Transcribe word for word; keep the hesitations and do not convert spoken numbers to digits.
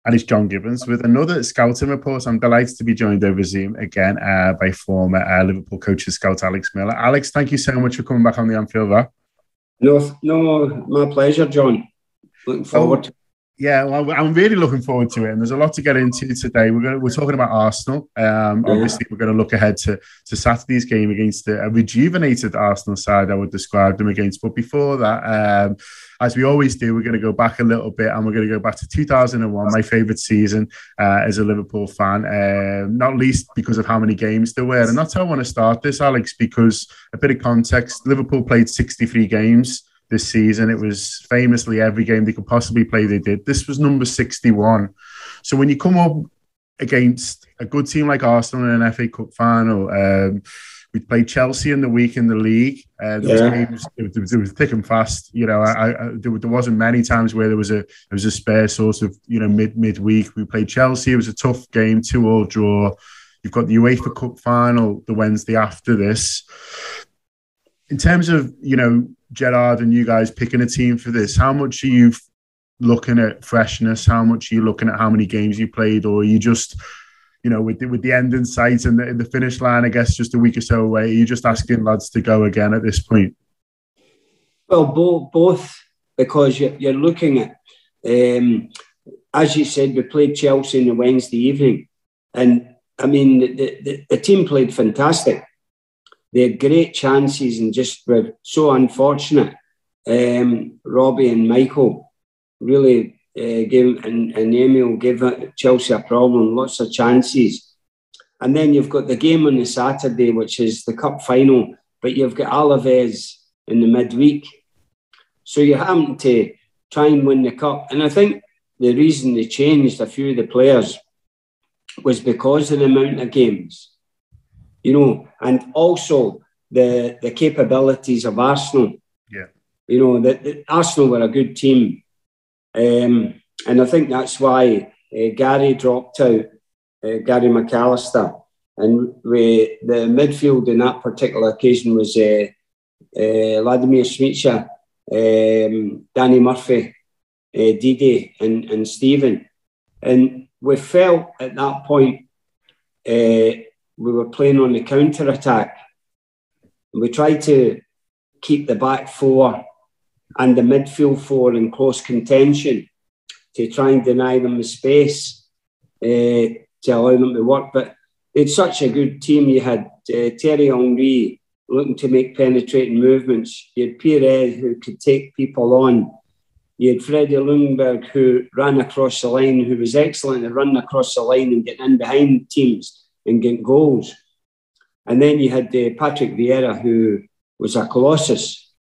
And it's John Gibbons with another scouting report. I'm delighted to be joined over Zoom again uh, by former uh, Liverpool coach and scout Alex Miller. Alex, thank you so much for coming back on the Anfield Wrap. No, no, my pleasure, John. Looking forward oh, to it. Yeah, well, I'm really looking forward to it, and there's a lot to get into today. We're going we're talking about Arsenal. Um, yeah. Obviously, we're going to look ahead to, to Saturday's game against a rejuvenated Arsenal side, I would describe them against. But before that, um, as we always do, we're going to go back a little bit, and we're going to go back to two thousand one, my favourite season uh, as a Liverpool fan, uh, not least because of how many games there were. And that's how I want to start this, Alex, because a bit of context, Liverpool played sixty-three games this season. It was famously every game they could possibly play, they did. This was number sixty-one. So when you come up against a good team like Arsenal in an F A Cup final, um, we played Chelsea in the week in the league. Uh, those yeah. games, it was, it was thick and fast. You know, I, I, there, there wasn't many times where there was a there was a spare sort of, you know, mid midweek. We played Chelsea. It was a tough game, two all draw. You've got the UEFA Cup final the Wednesday after this. In terms of, you know, Gerrard and you guys picking a team for this, how much are you looking at freshness? How much are you looking at how many games you played? Or are you just, you know, with the, with the end in sight and the, the finish line, I guess, just a week or so away, are you just asking lads to go again at this point? Well, both, both because you're, you're looking at, um, as you said, we played Chelsea on the Wednesday evening. And, I mean, the, the, the team played fantastic. They had great chances and just were so unfortunate. Um, Robbie and Michael really uh, gave, and, and Emil gave Chelsea a problem, lots of chances. And then you've got the game on the Saturday, which is the cup final, but you've got Alaves in the midweek. So you're having to try and win the cup. And I think the reason they changed a few of the players was because of the amount of games. You know, and also the the capabilities of Arsenal. Yeah. You know, that the, Arsenal were a good team. Um, and I think that's why uh, Gary dropped out, uh, Gary McAllister. And we, the midfield in that particular occasion was uh, uh, Vladimir Smicha, um, Danny Murphy, uh, Didi and, and Stephen. And we felt at that point uh, we were playing on the counter-attack. We tried to keep the back four and the midfield four in close contention to try and deny them the space uh, to allow them to work. But it's such a good team. You had uh, Thierry Henry looking to make penetrating movements. You had Pierre who could take people on. You had Freddie Ljungberg who ran across the line, who was excellent at running across the line and getting in behind teams and getting goals. And then you had uh, Patrick Vieira, who was a colossus.